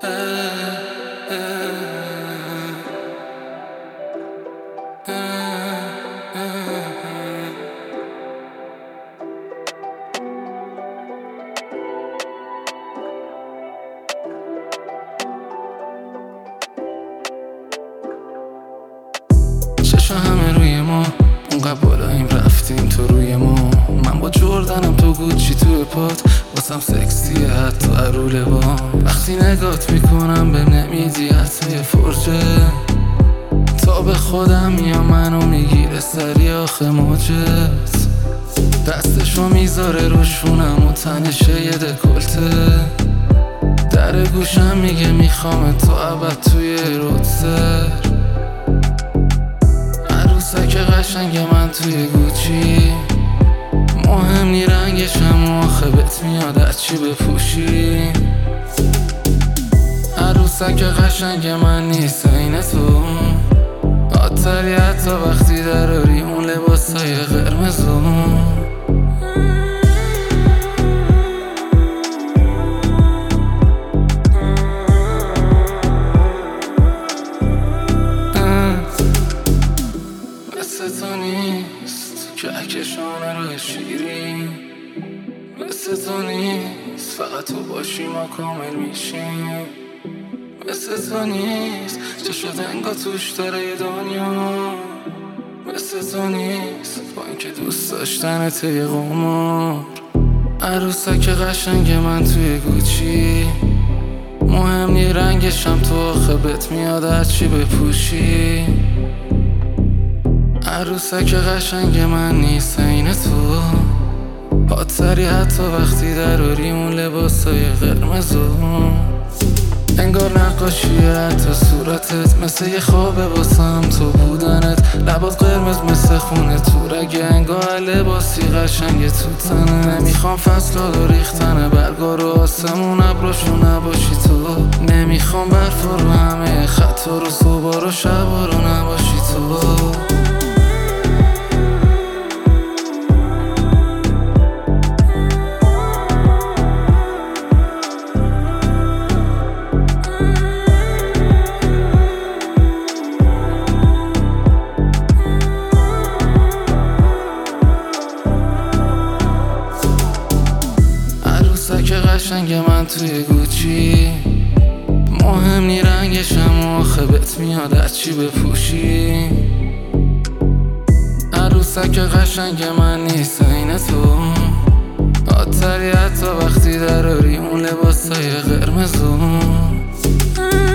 چشا همه روی ما اونقدر بالاییم رفتیم تو روی ما. من با جردنم تو گوچی توی پات واسم سکسیه حتی عروله با. وقتی نگات میکنم بهم نمیدی حتی یه فرجه. تا به خودم میام منو میگیره سری آخه موجت. دستشو میذاره روشونم و تنشه یه دکلته. در گوشم میگه میخوام تو ابد توی روتسر. عروسک قشنگ من توی گوچی. مهم نی رنگشم و آخه بهت میاد هرچی بپوشی. عروسک قشنگ من نیست عین تو. عطری حتی وقتی دراری اون لباسای قرمزو. مثل تو نیست کهکشان روی شیرین. مثل تو نیست فقط تو باشی ما کامل میشیم. مثل تو نیست چشم دنگا توش داره یه دنیا. مثل تو نیست با اینکه دوست داشتنت یه قمار. عروسک قشنگ من توی گوچی. مهم نی رنگشم تو آخه بهت میاد هرچی بپوشی. عروسک قشنگ من نیست عین تو. عطری حتی وقتی دراری اون لباسای قرمزو. انگار نقاشیه حتی صورتت مثل یه خوابه واسم تو بودنت. لبات قرمز مثل خونه تو رگه انگار لباسی قشنگ تو تنه. نمیخوام فصلا رو ریختن برگا رو آسمون ابراشو نباشی تو. نمیخوام برفا رو همه خطا رو صبح رو شبا رو نباشی تو. عروسک قشنگ من توی گوچی. مهم نی رنگشم و آخه بهت میاد هرچی بپوشی. عروسک قشنگ من نیست عین تو. عطری حتی وقتی دراری اون لباسای قرمزو.